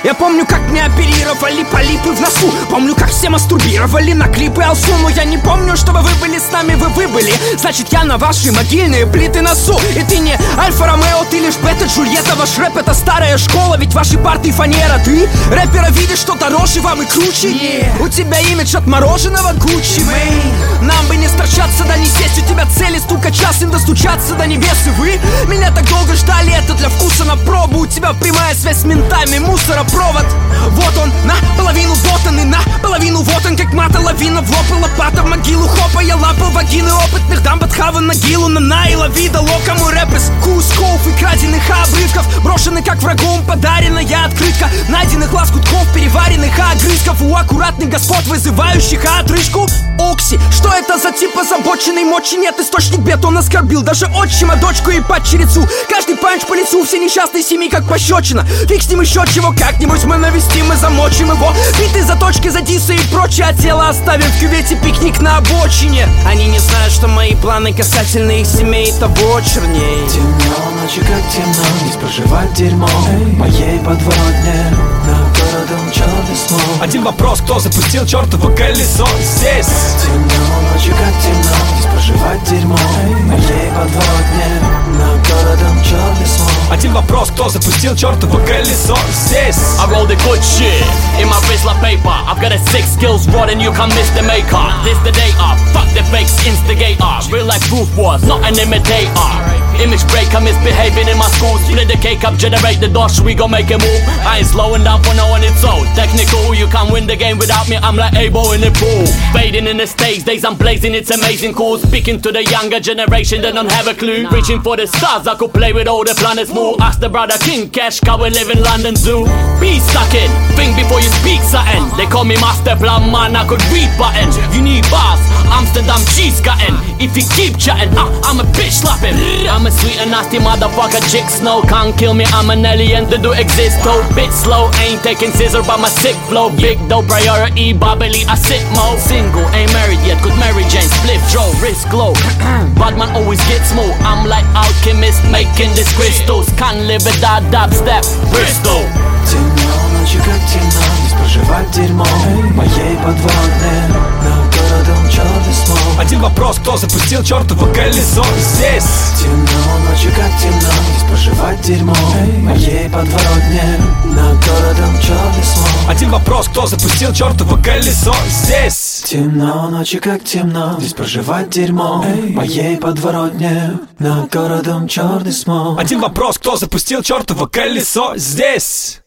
Я помню, как мне оперировали полипы в носу. Помню, как все мастурбировали на клипы Алсу. Но я не помню, чтобы вы были с нами, вы были. Значит, я на ваши могильные плиты носу. И ты не Альфа-Ромео, ты лишь Бета-Джульетта. Ваш рэп это старая школа, ведь ваши парты фанера. Ты рэпера видишь, что дороже вам и круче. У тебя имидж отмороженного Гуччи. Нам бы не сторчаться, да не сесть. У тебя цели стука час, им достучаться до небес. И вы меня так долго ждали, это для вкуса на пробу. У тебя прямая связь с ментами, мусоропровод. Вот он, наполовину вот он, и наполовину вот он. Как мата лавина, в лоб и лопата в могилу. Хопа, я лапал вагины опытных дам под хава на гилу. На и лови дало кому рэп из кусков и краденных обрывков. Брошены как врагом, подаренная открытка найденных лоскутков, переваренных огрызков. У аккуратных господ, вызывающих отрыжку. Окси, что это за тип озабоченный? Мочи нет, источник бед, он оскорбил даже отчима, дочку и падчерицу. Каждый панч по лицу, все несчастные семьи как пощечина. Фиг с ним еще чего, как-нибудь мы навестим и замочим его. Биты, заточки, за дисы и прочее, а тело оставим в кювете, пикник на обочине. Они не знают, что мои планы касательно их семей того черней. Темно, ночи как темно, здесь проживать дерьмо. Моей подводне, на городом черный смог. Один вопрос, кто запустил чертово колесо здесь? Темно, ночи как темно, здесь проживать дерьмо. Моей подводне, на городом черный смог. Один вопрос, кто запустил чертово колесо здесь? I roll the good shit in my wrist like paper. I've got a 6 skills rod and you can't miss the maker. This the day up, fuck the fakes instigator. Real life proof was not an imitator. Image breaker misbehaving in my school. Split the cake up, generate the dosh, we gon' make a move. I ain't slowing down for no one, it's so technical. You can't win the game without me, I'm like Abo in the pool. Fading in the stage, days I'm blazing, it's amazing cool. Speaking to the younger generation, they don't have a clue. Reaching for the stars, I could play with all the planets move. Ask the brother King Cash, cause we live in London Zoo. Be sucking, think before you speak something. They call me Master Plan, man, I could read buttons. You need bars, Amsterdam cheese cutting. If you keep chatting, I'm a bitch slapping. I'm a sweet and nasty motherfucker, chick snow. Can't kill me, I'm an alien, they do exist though. Bit slow, ain't taking scissor by my sick flow. Big though, priority, bubbly, I sit mo. Single, ain't married yet, could Mary Jane, split draw, risk low. Bad man always gets more, I'm like alchemist making these crystals. Can't live without dubstep, Bristol. Темно, ночи как темно, здесь проживать дерьмо. Моей подводне, на городом черный смог. Один вопрос, кто запустил чертово колесо здесь? Темно, ночи как темно, здесь проживать дерьмо. Моей подводне, на городом черный смог. Один вопрос, кто запустил чертово колесо здесь? Темно, ночи как темно, здесь проживать дерьмо. Моей подворотне, над городом черный смог. Один вопрос, кто запустил чертово колесо здесь?